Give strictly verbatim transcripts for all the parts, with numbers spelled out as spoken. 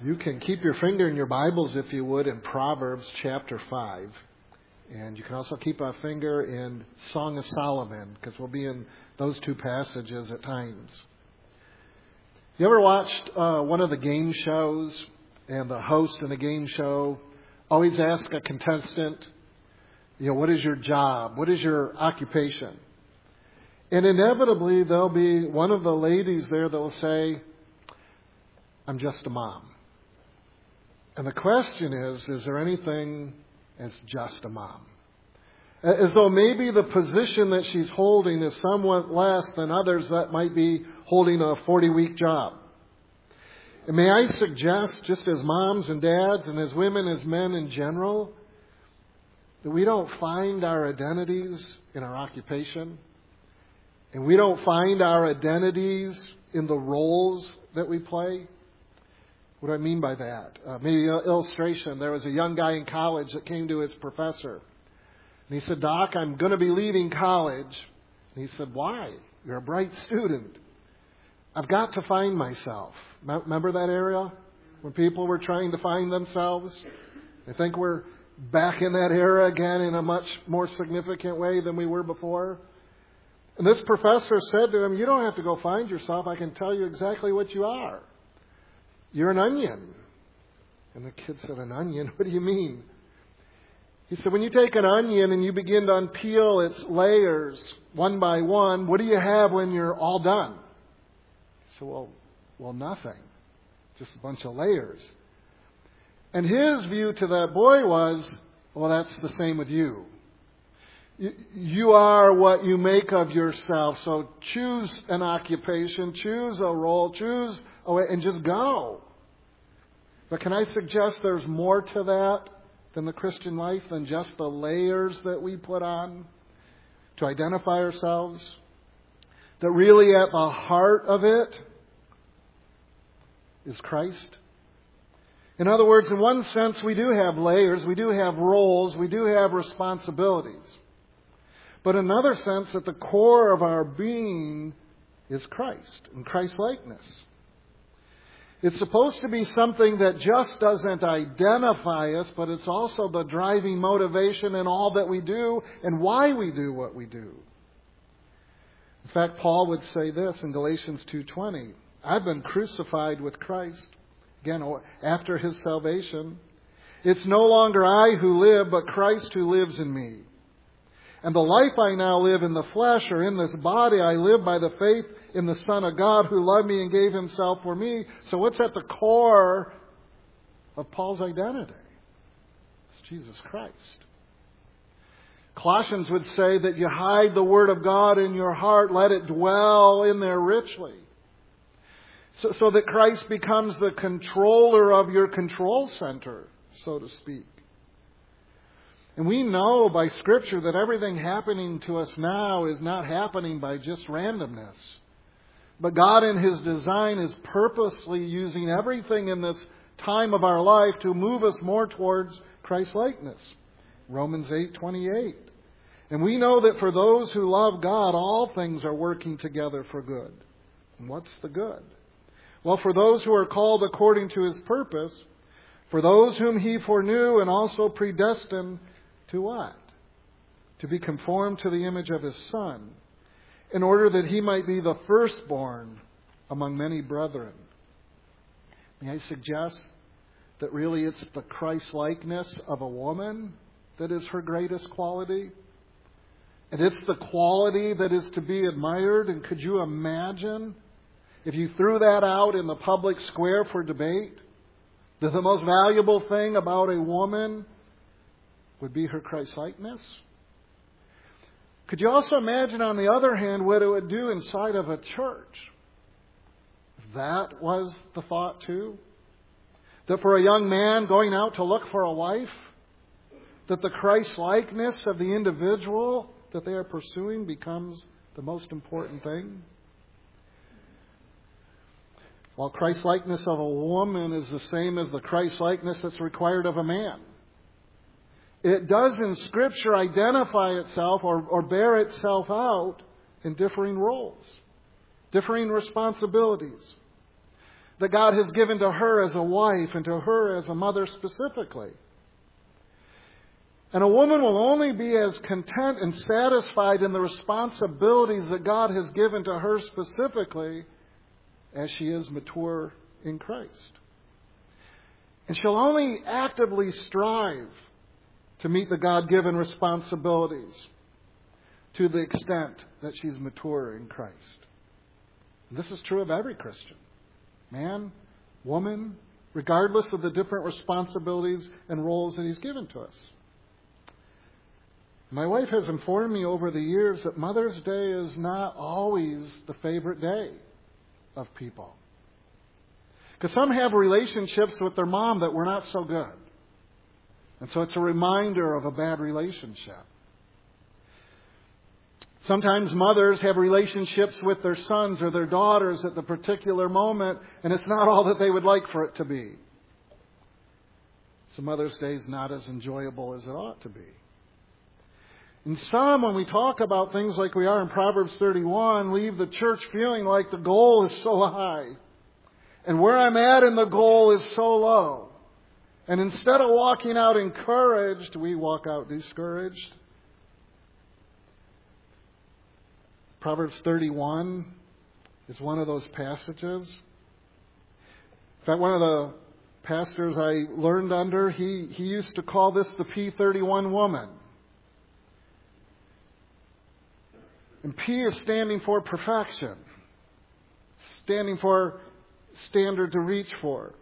You can keep your finger in your Bibles, if you would, in Proverbs chapter five. And you can also keep a finger in Song of Solomon, because we'll be in those two passages at times. You ever watched uh, one of the game shows, and the host in the game show always asks a contestant, you know, what is your job? What is your occupation? And inevitably, there'll be one of the ladies there that will say, I'm just a mom. And the question is, is there anything as just a mom? As though maybe the position that she's holding is somewhat less than others that might be holding a forty-week job. And may I suggest, just as moms and dads and as women, as men in general, that we don't find our identities in our occupation. And we don't find our identities in the roles that we play. What do I mean by that? Uh, maybe an illustration. There was a young guy in college that came to his professor. And he said, Doc, I'm going to be leaving college. And he said, why? You're a bright student. I've got to find myself. Remember that area? When people were trying to find themselves? I think we're back in that era again in a much more significant way than we were before. And this professor said to him, you don't have to go find yourself. I can tell you exactly what you are. You're an onion. And the kid said, an onion? What do you mean? He said, when you take an onion and you begin to unpeel its layers one by one, what do you have when you're all done? He said, well, well, nothing. Just a bunch of layers. And his view to that boy was, well, that's the same with you. You are what you make of yourself. So choose an occupation, choose a role, choose a way, and just go. But can I suggest there's more to that than the Christian life, than just the layers that we put on to identify ourselves? That really at the heart of it is Christ. In other words, in one sense, we do have layers, we do have roles, we do have responsibilities. But in another sense, at the core of our being is Christ and Christ-likeness. It's supposed to be something that just doesn't identify us, but it's also the driving motivation in all that we do and why we do what we do. In fact, Paul would say this in Galatians two twenty, I've been crucified with Christ. Again, after His salvation. It's no longer I who live, but Christ who lives in me. And the life I now live in the flesh, or in this body, I live by the faith in the Son of God who loved me and gave Himself for me. So what's at the core of Paul's identity? It's Jesus Christ. Colossians would say that you hide the Word of God in your heart, let it dwell in there richly. So, so that Christ becomes the controller of your control center, so to speak. And we know by Scripture that everything happening to us now is not happening by just randomness. But God in His design is purposely using everything in this time of our life to move us more towards Christ-likeness. Romans eight twenty-eight. And we know that for those who love God, all things are working together for good. And what's the good? Well, for those who are called according to His purpose, for those whom He foreknew and also predestined to what? To be conformed to the image of His Son, in order that He might be the firstborn among many brethren. May I suggest that really it's the Christ-likeness of a woman that is her greatest quality? And it's the quality that is to be admired. And could you imagine if you threw that out in the public square for debate, that the most valuable thing about a woman would be her Christ-likeness? Could you also imagine, on the other hand, what it would do inside of a church? If that was the thought too. That for a young man going out to look for a wife, that the Christ-likeness of the individual that they are pursuing becomes the most important thing. While Christ-likeness of a woman is the same as the Christ-likeness that's required of a man. It does in Scripture identify itself or, or bear itself out in differing roles, differing responsibilities. that God has given to her as a wife and to her as a mother specifically. And a woman will only be as content and satisfied in the responsibilities that God has given to her specifically as she is mature in Christ. And she'll only actively strive to meet the God-given responsibilities to the extent that she's mature in Christ. And this is true of every Christian. Man, woman, regardless of the different responsibilities and roles that He's given to us. My wife has informed me over the years that Mother's Day is not always the favorite day of people. Because some have relationships with their mom that were not so good. And so it's a reminder of a bad relationship. Sometimes mothers have relationships with their sons or their daughters at the particular moment, and it's not all that they would like for it to be. So Mother's Day is not as enjoyable as it ought to be. And some, when we talk about things like we are in Proverbs thirty-one, leave the church feeling like the goal is so high. And where I'm at in the goal is so low. And instead of walking out encouraged, we walk out discouraged. Proverbs thirty-one is one of those passages. In fact, one of the pastors I learned under, he, he used to call this the P thirty-one woman. And P is standing for perfection, standing for standard to reach for.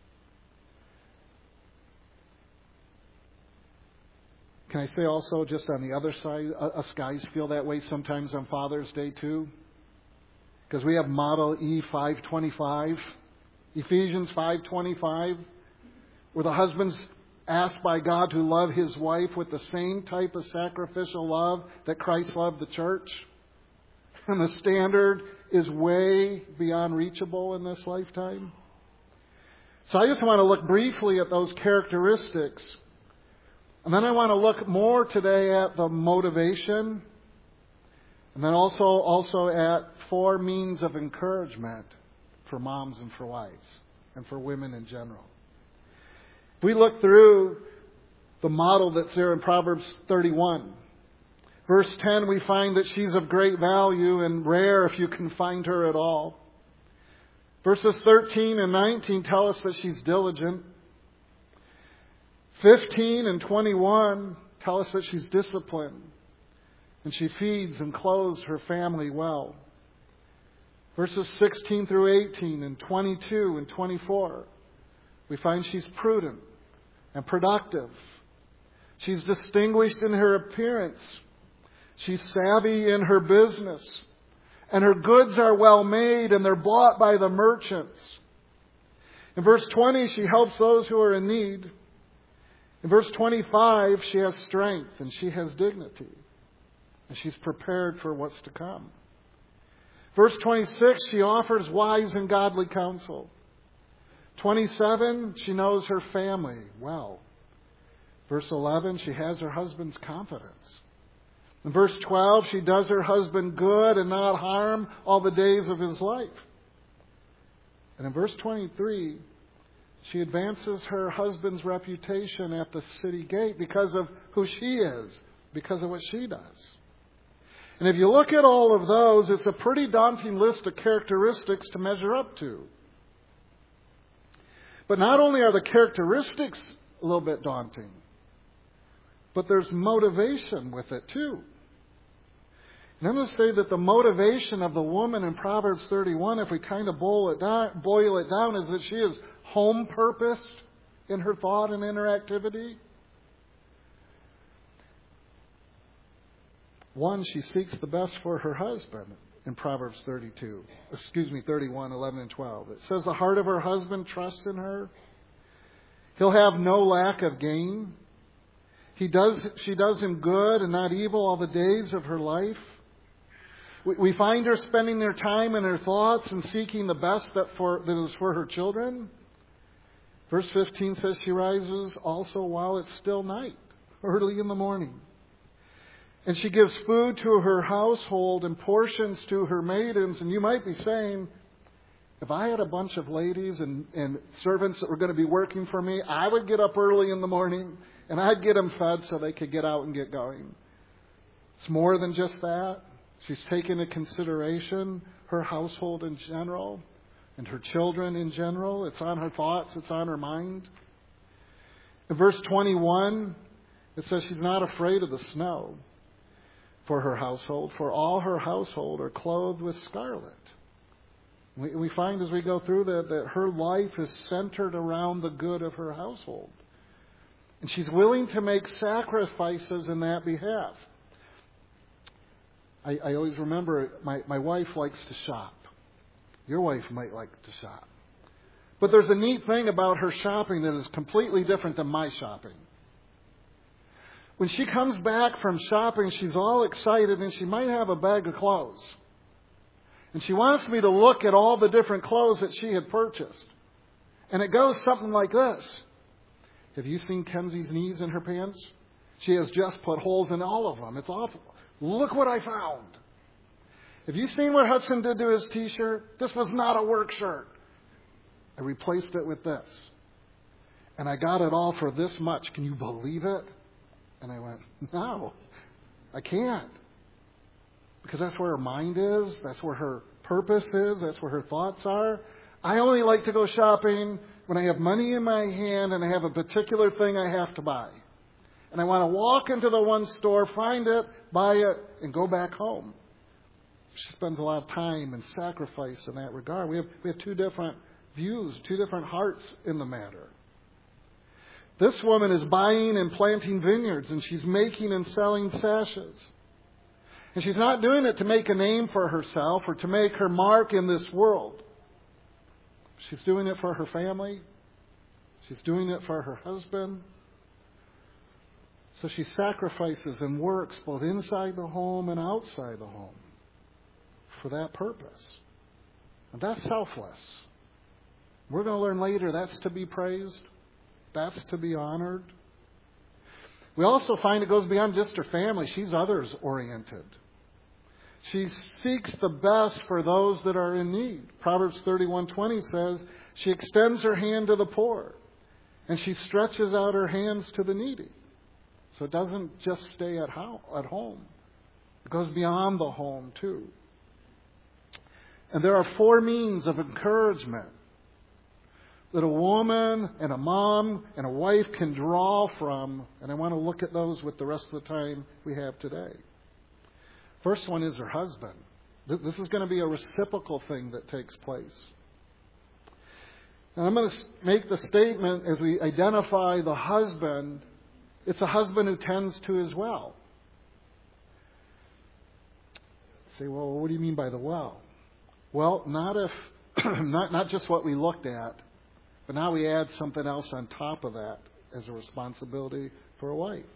Can I say also, just on the other side, us guys feel that way sometimes on Father's Day too? Because we have Model E five twenty-five, Ephesians five twenty-five, where the husband's asked by God to love his wife with the same type of sacrificial love that Christ loved the church. And the standard is way beyond reachable in this lifetime. So I just want to look briefly at those characteristics. And then I want to look more today at the motivation. And then also, also at four means of encouragement for moms and for wives and for women in general. If we look through the model that's there in Proverbs thirty-one, verse ten, we find that she's of great value and rare if you can find her at all. Verses thirteen and nineteen tell us that she's diligent. fifteen and twenty-one tell us that she's disciplined. And she feeds and clothes her family well. Verses sixteen through eighteen and twenty-two and twenty-four, we find she's prudent and productive. She's distinguished in her appearance. She's savvy in her business. And her goods are well made and they're bought by the merchants. In verse twenty, she helps those who are in need. In verse twenty-five, she has strength and she has dignity. And she's prepared for what's to come. Verse twenty-six, she offers wise and godly counsel. twenty-seven, she knows her family well. Verse eleven, she has her husband's confidence. In verse twelve, she does her husband good and not harm all the days of his life. And in verse twenty-three, she advances her husband's reputation at the city gate because of who she is, because of what she does. And if you look at all of those, it's a pretty daunting list of characteristics to measure up to. But not only are the characteristics a little bit daunting, but there's motivation with it too. And I'm going to say that the motivation of the woman in Proverbs thirty-one, if we kind of boil it down, boil it down, is that she is home purposed in her thought and in her activity. One, she seeks the best for her husband in Proverbs thirty-two. Excuse me, thirty-one, eleven and twelve. It says the heart of her husband trusts in her. He'll have no lack of gain. He does, she does him good and not evil all the days of her life. We, we find her spending her time and her thoughts and seeking the best that, for, that is for her children. Verse fifteen says she rises also while it's still night, early in the morning. And she gives food to her household and portions to her maidens. And you might be saying, If I had a bunch of ladies and, and servants that were going to be working for me, I would get up early in the morning and I'd get them fed so they could get out and get going. It's more than just that. She's taken into consideration her household in general and her children in general. It's on her thoughts. It's on her mind. In verse twenty-one, it says she's not afraid of the snow for her household, for all her household are clothed with scarlet. We, we find as we go through that, that her life is centered around the good of her household. And she's willing to make sacrifices in that behalf. I, I always remember my, my wife likes to shop. Your wife might like to shop. But there's a neat thing about her shopping that is completely different than my shopping. When she comes back from shopping, she's all excited and she might have a bag of clothes. And she wants me to look at all the different clothes that she had purchased. And it goes something like this. Have you seen Kenzie's knees in her pants? She has just put holes in all of them. It's awful. Look what I found. Have you seen what Hudson did to his t-shirt? This was not a work shirt. I replaced it with this. And I got it all for this much. Can you believe it? And I went, no, I can't. Because that's where her mind is. That's where her purpose is. That's where her thoughts are. I only like to go shopping when I have money in my hand and I have a particular thing I have to buy. And I want to walk into the one store, find it, buy it, and go back home. She spends a lot of time and sacrifice in that regard. We have, we have two different views, two different hearts in the matter. This woman is buying and planting vineyards, and she's making and selling sashes. And she's not doing it to make a name for herself or to make her mark in this world. She's doing it for her family. She's doing it for her husband. So she sacrifices and works both inside the home and outside the home for that purpose. And that's selfless. We're going to learn later that's to be praised. That's to be honored. We also find it goes beyond just her family. She's others oriented. She seeks the best for those that are in need. Proverbs thirty-one twenty says, she extends her hand to the poor, and she stretches out her hands to the needy. So it doesn't just stay at home. It goes beyond the home, too. And there are four means of encouragement that a woman and a mom and a wife can draw from. And I want to look at those with the rest of the time we have today. First one is her husband. This is going to be a reciprocal thing that takes place. And I'm going to make the statement as we identify the husband, it's a husband who tends to his well. Say, well, what do you mean by the well? Well, not if not not just what we looked at, but now we add something else on top of that as a responsibility for a wife.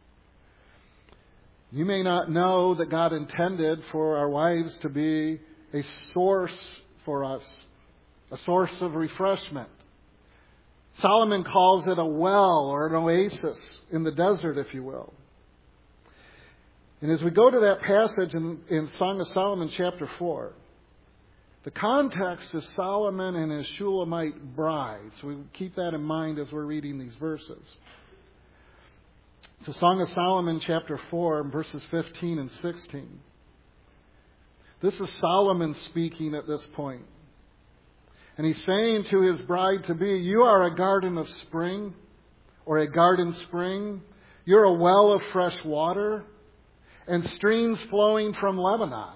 You may not know that God intended for our wives to be a source for us, a source of refreshment. Solomon calls it a well or an oasis in the desert, if you will. And as we go to that passage in, in Song of Solomon chapter four, the context is Solomon and his Shulamite bride. So we keep that in mind as we're reading these verses. So Song of Solomon chapter four, verses fifteen and sixteen. This is Solomon speaking at this point. And he's saying to his bride-to-be, you are a garden of spring, or a garden spring. You're a well of fresh water, and streams flowing from Lebanon.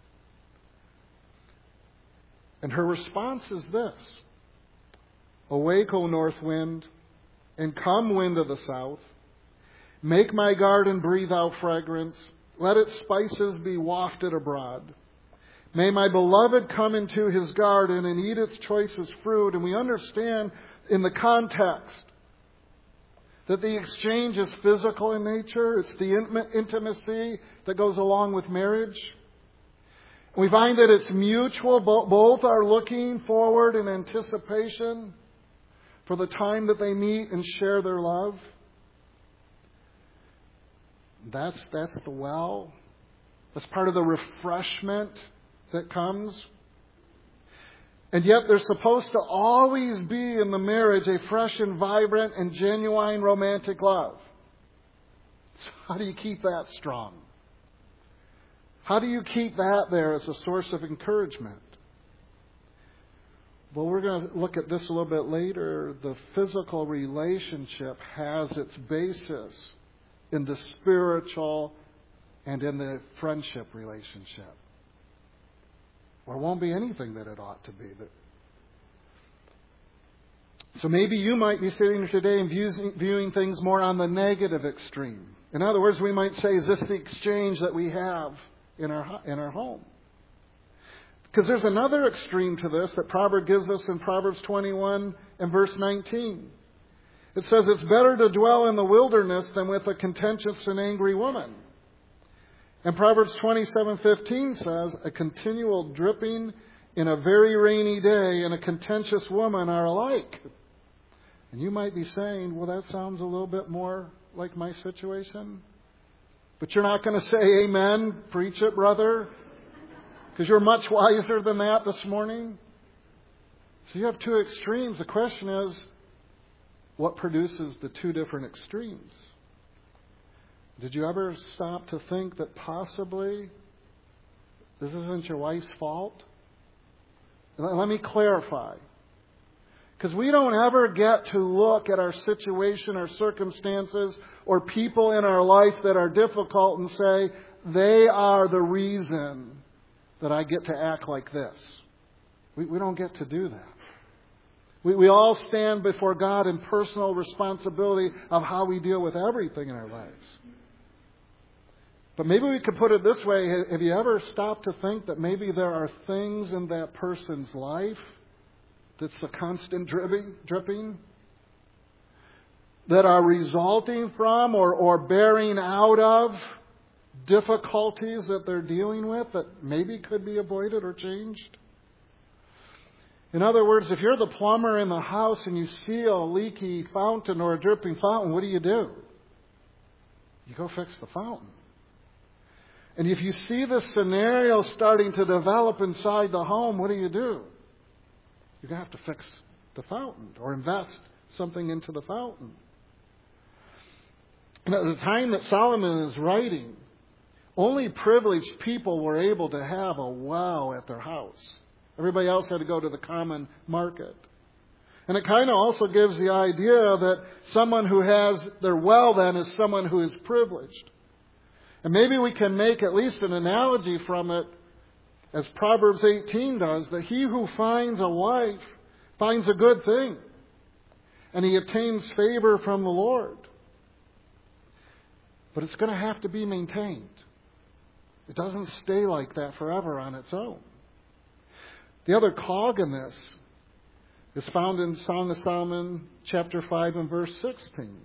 And her response is this. Awake, O north wind, and come, wind of the south. Make my garden breathe out fragrance. Let its spices be wafted abroad. May my beloved come into his garden and eat its choicest fruit. And we understand in the context that the exchange is physical in nature. It's the intimacy that goes along with marriage. We find that it's mutual. Both are looking forward in anticipation for the time that they meet and share their love. That's, that's the well. That's part of the refreshment that comes. And yet there's supposed to always be in the marriage a fresh and vibrant and genuine romantic love. So how do you keep that strong? How do you keep that there as a source of encouragement? Well, we're going to look at this a little bit later. The physical relationship has its basis in the spiritual and in the friendship relationship. Or it won't be anything that it ought to be. So maybe you might be sitting here today and viewing things more on the negative extreme. In other words, we might say, is this the exchange that we have in our in our home? Because there's another extreme to this that Proverbs gives us in Proverbs twenty-one and verse nineteen. It says, it's better to dwell in the wilderness than with a contentious and angry woman. And Proverbs twenty-seven fifteen says, a continual dripping in a very rainy day and a contentious woman are alike. And you might be saying, well, that sounds a little bit more like my situation. But you're not going to say amen, preach it, brother, because you're much wiser than that this morning. So you have two extremes. The question is, what produces the two different extremes? Did you ever stop to think that possibly this isn't your wife's fault? Let me clarify. Because we don't ever get to look at our situation, our circumstances, or people in our life that are difficult and say, they are the reason that I get to act like this. We, we don't get to do that. We, we all stand before God in personal responsibility of how we deal with everything in our lives. But maybe we could put it this way. Have you ever stopped to think that maybe there are things in that person's life that's a constant dripping, dripping that are resulting from or, or bearing out of difficulties that they're dealing with that maybe could be avoided or changed? In other words, if you're the plumber in the house and you see a leaky fountain or a dripping fountain, what do you do? You go fix the fountain. And if you see this scenario starting to develop inside the home, what do you do? You're going to have to fix the fountain or invest something into the fountain. And at the time that Solomon is writing, only privileged people were able to have a well at their house. Everybody else had to go to the common market. And it kind of also gives the idea that someone who has their well then is someone who is privileged. And maybe we can make at least an analogy from it, as Proverbs eighteen does, that he who finds a wife finds a good thing, and he obtains favor from the Lord. But it's going to have to be maintained. It doesn't stay like that forever on its own. The other cog in this is found in Song of Solomon chapter five and verse sixteen.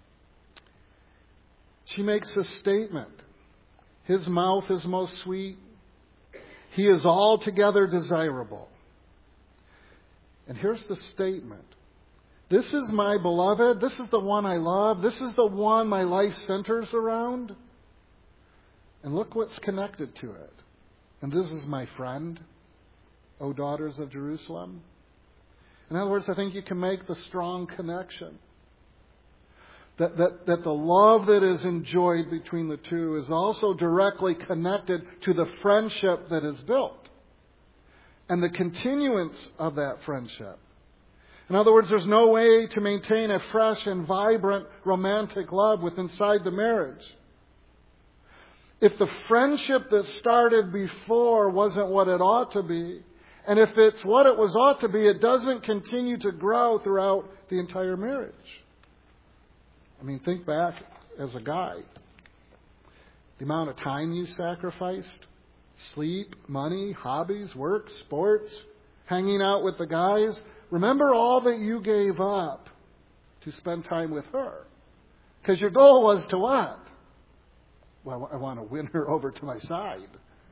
She makes a statement. His mouth is most sweet. He is altogether desirable. And here's the statement. This is my beloved. This is the one I love. This is the one my life centers around. And look what's connected to it. And this is my friend, O daughters of Jerusalem. In other words, I think you can make the strong connection. That, that, that the love that is enjoyed between the two is also directly connected to the friendship that is built and the continuance of that friendship. In other words, there's no way to maintain a fresh and vibrant romantic love within inside the marriage if the friendship that started before wasn't what it ought to be. And if it's what it was ought to be, it doesn't continue to grow throughout the entire marriage. I mean, think back as a guy. The amount of time you sacrificed, sleep, money, hobbies, work, sports, hanging out with the guys. Remember all that you gave up to spend time with her. Because your goal was to what? Well, I want to win her over to my side.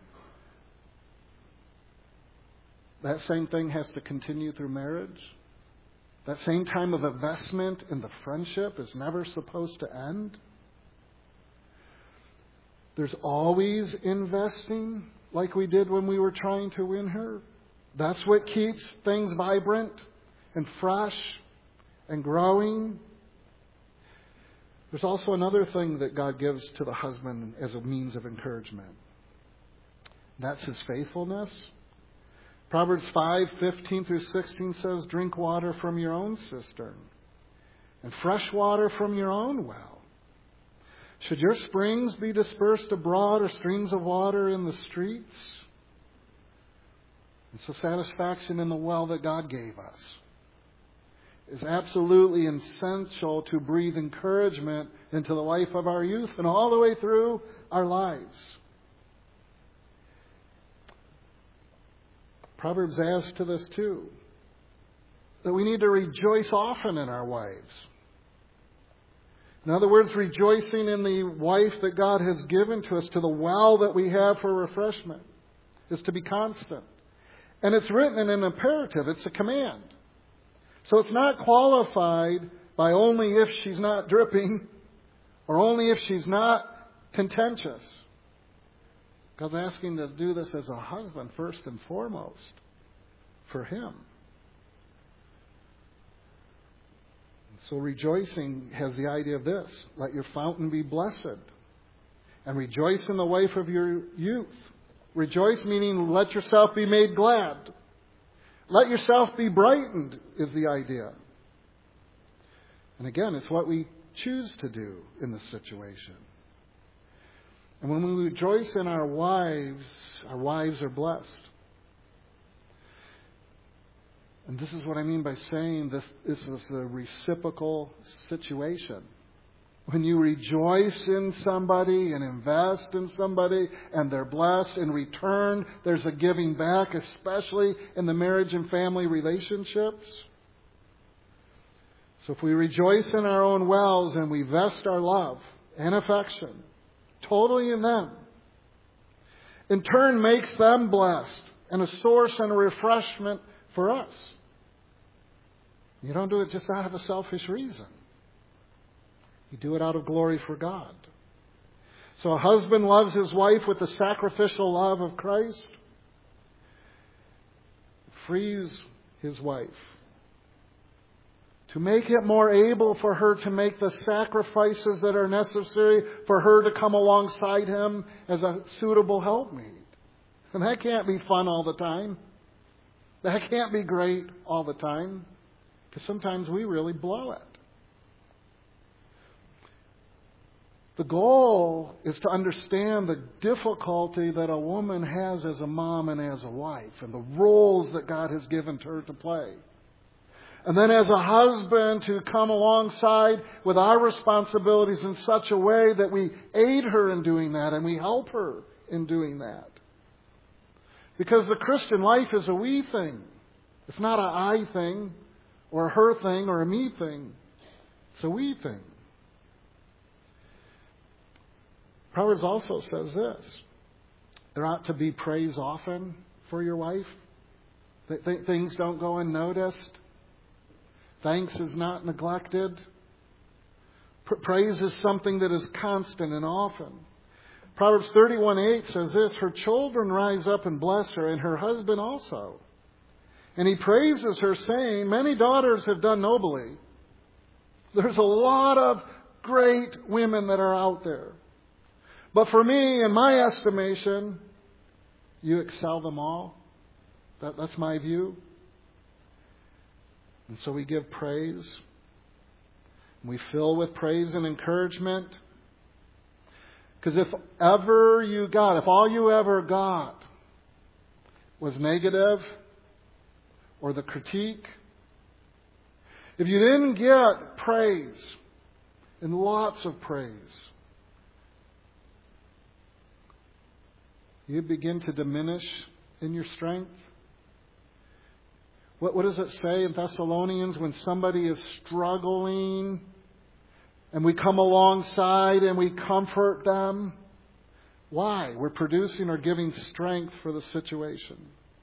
That same thing has to continue through marriage. That same time of investment in the friendship is never supposed to end. There's always investing, like we did when we were trying to win her. That's what keeps things vibrant and fresh and growing. There's also another thing that God gives to the husband as a means of encouragement. That's his faithfulness. Proverbs five fifteen through sixteen says, drink water from your own cistern and fresh water from your own well. Should your springs be dispersed abroad or streams of water in the streets? And so satisfaction in the well that God gave us is absolutely essential to breathe encouragement into the life of our youth and all the way through our lives. Proverbs adds to this too, that we need to rejoice often in our wives. In other words, rejoicing in the wife that God has given to us, to the well that we have for refreshment, is to be constant. And it's written in an imperative. It's a command. So it's not qualified by only if she's not dripping or only if she's not contentious. God's asking to do this as a husband first and foremost for him. So rejoicing has the idea of this: let your fountain be blessed, and rejoice in the wife of your youth. Rejoice meaning let yourself be made glad. Let yourself be brightened is the idea. And again, it's what we choose to do in this situation. And when we rejoice in our wives, our wives are blessed. And this is what I mean by saying this, this is a reciprocal situation. When you rejoice in somebody and invest in somebody and they're blessed, in return there's a giving back, especially in the marriage and family relationships. So if we rejoice in our own wells and we vest our love and affection totally in them, in turn makes them blessed and a source and a refreshment for us. You don't do it just out of a selfish reason. You do it out of glory for God. So a husband loves his wife with the sacrificial love of Christ. Frees his wife to make it more able for her to make the sacrifices that are necessary for her to come alongside him as a suitable helpmate. And that can't be fun all the time. That can't be great all the time. Because sometimes we really blow it. The goal is to understand the difficulty that a woman has as a mom and as a wife, and the roles that God has given to her to play. And then as a husband to come alongside with our responsibilities in such a way that we aid her in doing that and we help her in doing that. Because the Christian life is a we thing. It's not an I thing or a her thing or a me thing. It's a we thing. Proverbs also says this: there ought to be praise often for your wife. That th- things don't go unnoticed. Thanks is not neglected. P- praise is something that is constant and often. Proverbs thirty-one eight says this: her children rise up and bless her, and her husband also. And he praises her, saying, many daughters have done nobly. There's a lot of great women that are out there. But for me, in my estimation, you excel them all. That, that's my view. And so we give praise. We fill with praise and encouragement. Because if ever you got, if all you ever got was negative or the critique, if you didn't get praise and lots of praise, you begin to diminish in your strength. What, what does it say in Thessalonians when somebody is struggling and we come alongside and we comfort them? Why? We're producing or giving strength for the situation.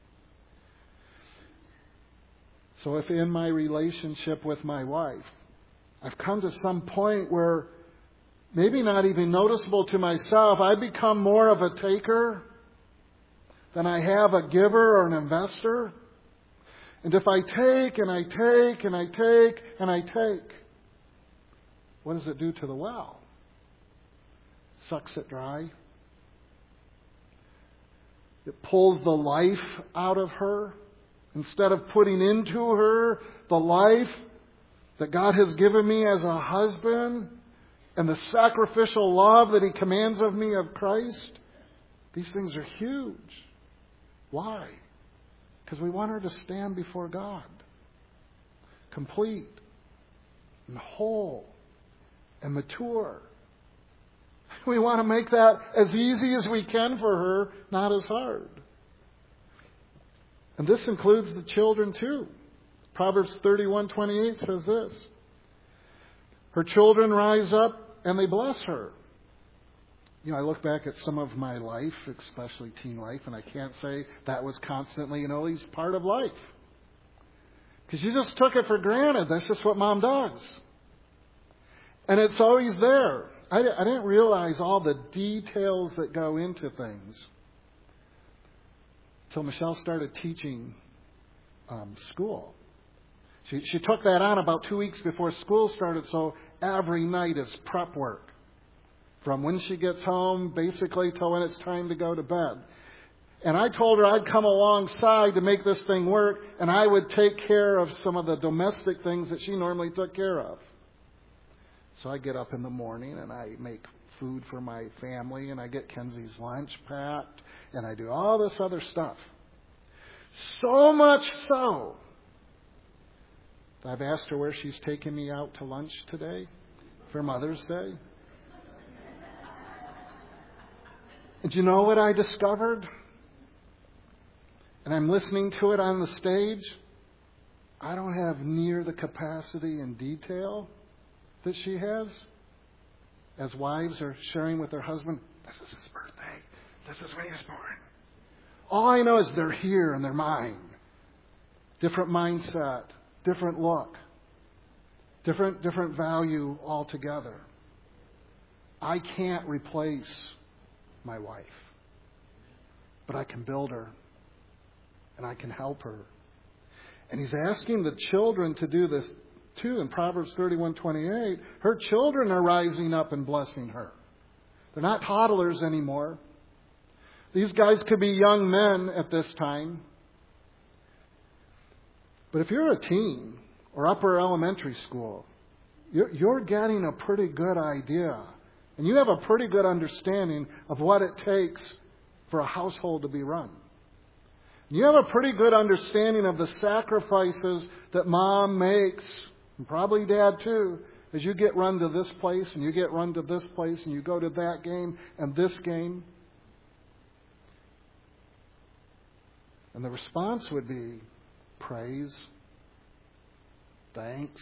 So if in my relationship with my wife, I've come to some point where maybe not even noticeable to myself, I become more of a taker than I have a giver or an investor. And if I take and I take and I take and I take, what does it do to the well? Sucks it dry. It pulls the life out of her. Instead of putting into her the life that God has given me as a husband and the sacrificial love that He commands of me of Christ, these things are huge. Why? Because we want her to stand before God, complete and whole and mature. We want to make that as easy as we can for her, not as hard. And this includes the children too. Proverbs thirty-one twenty-eight says this: her children rise up and they bless her. You know, I look back at some of my life, especially teen life, and I can't say that was constantly, you know, he's part of life. Because you just took it for granted. That's just what Mom does. And it's always there. I, I didn't realize all the details that go into things until Michelle started teaching um, school. She, she took that on about two weeks before school started, so every night is prep work. From when she gets home, basically, till when it's time to go to bed. And I told her I'd come alongside to make this thing work, and I would take care of some of the domestic things that she normally took care of. So I get up in the morning, and I make food for my family, and I get Kenzie's lunch packed, and I do all this other stuff. So much so that I've asked her where she's taking me out to lunch today for Mother's Day. And do you know what I discovered? And I'm listening to it on the stage. I don't have near the capacity and detail that she has. As wives are sharing with their husband, this is his birthday. This is when he was born. All I know is they're here and they're mine. Different mindset, different look, different different value altogether. I can't replace my wife, but I can build her and I can help her. And He's asking the children to do this too. In Proverbs thirty-one twenty-eight, her children are rising up and blessing her. They're not toddlers anymore. These guys could be young men at this time. But if you're a teen or upper elementary school, you're, you're getting a pretty good idea. And you have a pretty good understanding of what it takes for a household to be run. You have a pretty good understanding of the sacrifices that Mom makes, and probably Dad too, as you get run to this place and you get run to this place and you go to that game and this game. And the response would be praise, thanks.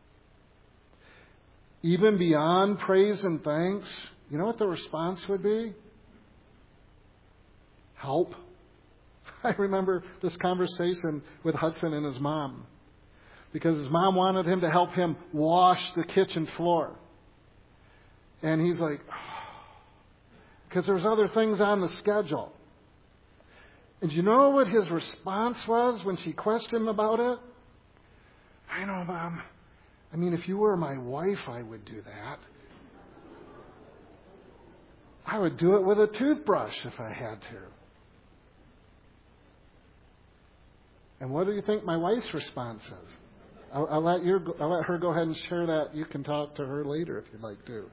Even beyond praise and thanks, you know what the response would be? Help. I remember this conversation with Hudson and his mom. Because his mom wanted him to help him wash the kitchen floor. And he's like, because there's other things on the schedule. And you know what his response was when she questioned him about it? I know, Mom. I mean, if you were my wife, I would do that. I would do it with a toothbrush if I had to. And what do you think my wife's response is? I'll, I'll let you. I'll let her go ahead and share that. You can talk to her later if you'd like to.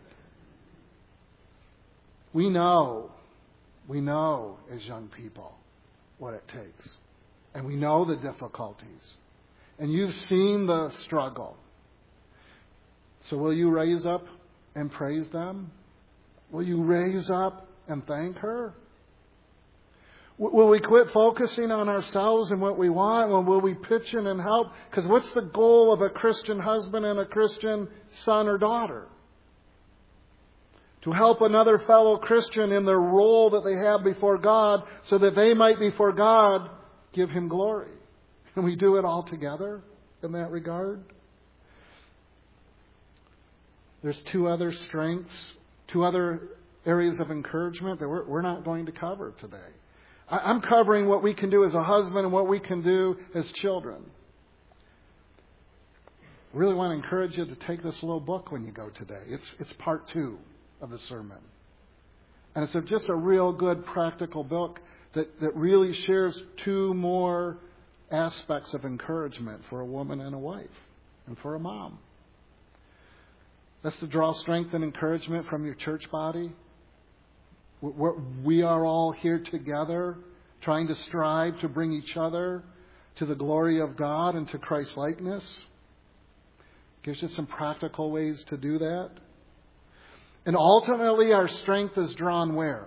We know, we know as young people what it takes. And we know the difficulties. And you've seen the struggle. So will you raise up and praise them? Will you raise up and thank her? Will we quit focusing on ourselves and what we want? Or will we pitch in and help? Because what's the goal of a Christian husband and a Christian son or daughter? To help another fellow Christian in their role that they have before God so that they might before God give Him glory. And we do it all together in that regard. There's two other strengths, two other areas of encouragement that we're, we're not going to cover today. I'm covering what we can do as a husband and what we can do as children. I really want to encourage you to take this little book when you go today. It's it's part two of the sermon. And it's a, just a real good practical book that, that really shares two more aspects of encouragement for a woman and a wife and for a mom. That's to draw strength and encouragement from your church body. We're, we are all here together trying to strive to bring each other to the glory of God and to Christ's likeness. Gives you some practical ways to do that. And ultimately our strength is drawn where?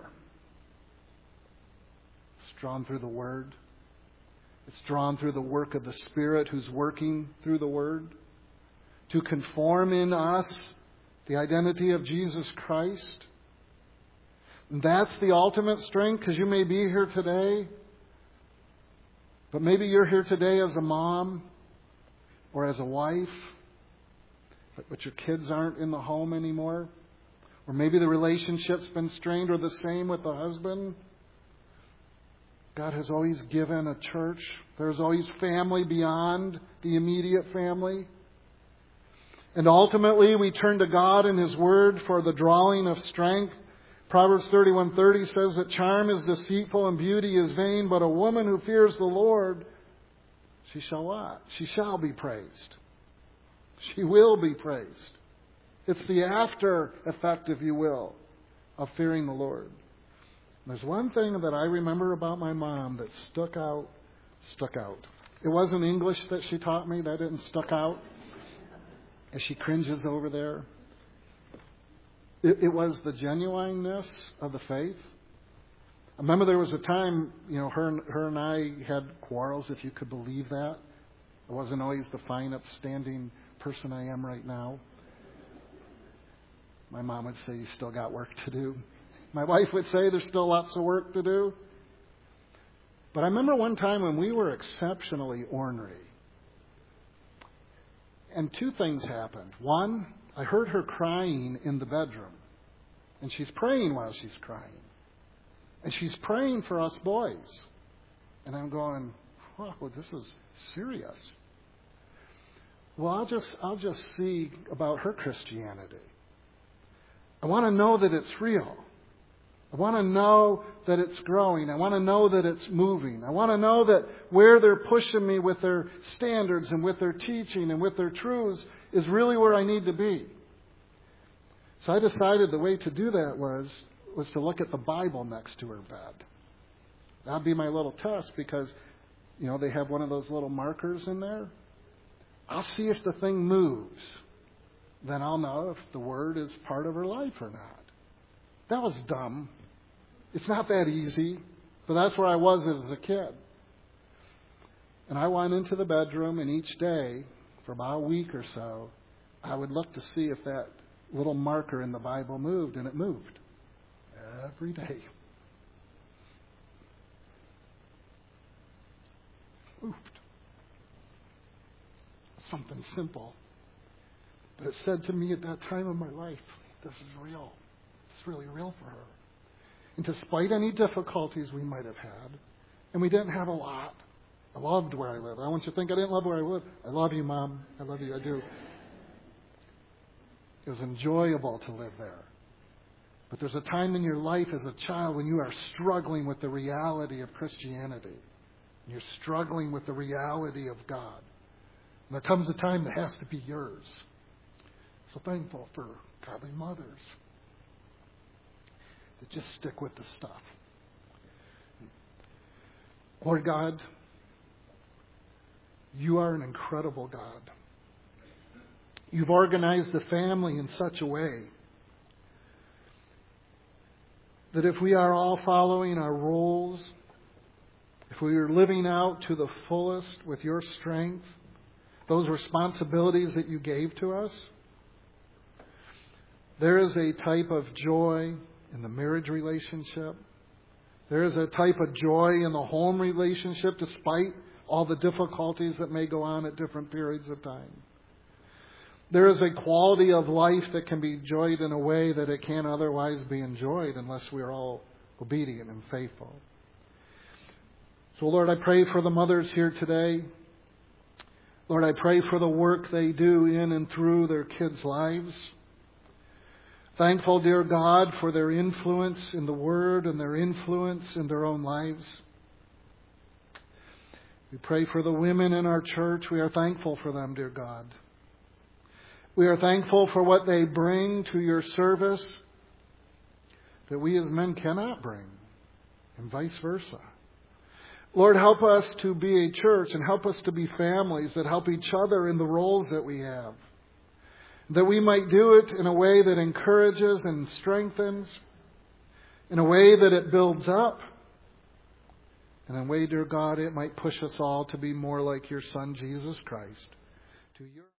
It's drawn through the Word. It's drawn through the work of the Spirit who's working through the Word to conform in us the identity of Jesus Christ. And that's the ultimate strength, because you may be here today, but maybe you're here today as a mom or as a wife, but, but your kids aren't in the home anymore. Or maybe the relationship's been strained, or the same with the husband. God has always given a church. There's always family beyond the immediate family. And ultimately, we turn to God and His Word for the drawing of strength. Proverbs thirty-one thirty says that charm is deceitful and beauty is vain, but a woman who fears the Lord, she shall what? She shall be praised. She will be praised. It's the after effect, if you will, of fearing the Lord. There's one thing that I remember about my mom that stuck out, stuck out. It wasn't English that she taught me. That didn't stuck out. As she cringes over there. It, it was the genuineness of the faith. I remember there was a time, you know, her, her and I had quarrels, if you could believe that. I wasn't always the fine, upstanding person I am right now. My mom would say, you still got work to do. My wife would say, there's still lots of work to do. But I remember one time when we were exceptionally ornery. And two things happened. One, I heard her crying in the bedroom. And she's praying while she's crying. And she's praying for us boys. And I'm going, wow, this is serious. Well, I'll just I'll just see about her Christianity. I want to know that it's real. I want to know that it's growing. I want to know that it's moving. I want to know that where they're pushing me with their standards and with their teaching and with their truths is really where I need to be. So I decided the way to do that was, was to look at the Bible next to her bed. That would be my little test, because, you know, they have one of those little markers in there. I'll see if the thing moves. Then I'll know if the Word is part of her life or not. That was dumb. It's not that easy, but that's where I was as a kid. And I went into the bedroom, and each day, for about a week or so, I would look to see if that little marker in the Bible moved, and it moved. Every day. Moved. Something simple. But it said to me at that time of my life, this is real. It's really real for her. And despite any difficulties we might have had, and we didn't have a lot, I loved where I lived. I want you to think I didn't love where I lived. I love you, Mom. I love you. I do. It was enjoyable to live there. But there's a time in your life as a child when you are struggling with the reality of Christianity. And you're struggling with the reality of God. And there comes a time that has to be yours. So thankful for godly mothers that just stick with the stuff. Lord God, you are an incredible God. You've organized the family in such a way that if we are all following our roles, if we are living out to the fullest with your strength, those responsibilities that you gave to us, there is a type of joy in the marriage relationship. There is a type of joy in the home relationship, despite all the difficulties that may go on at different periods of time. There is a quality of life that can be enjoyed in a way that it can't otherwise be enjoyed unless we're all obedient and faithful. So, Lord, I pray for the mothers here today. Lord, I pray for the work they do in and through their kids' lives. Thankful, dear God, for their influence in the Word and their influence in their own lives. We pray for the women in our church. We are thankful for them, dear God. We are thankful for what they bring to your service that we as men cannot bring, and vice versa. Lord, help us to be a church and help us to be families that help each other in the roles that we have. That we might do it in a way that encourages and strengthens, in a way that it builds up, and in a way, dear God, it might push us all to be more like your Son, Jesus Christ. To your